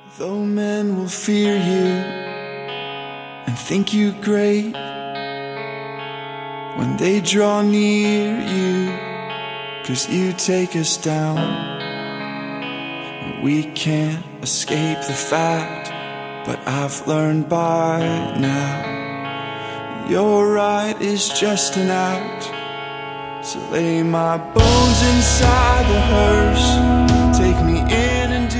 Though men will fear you and think you great, when they draw near you, 'cause you take us down, we can't escape the fact. But I've learned by now, your right is just an act. So lay my bones inside the hearse, take me in and do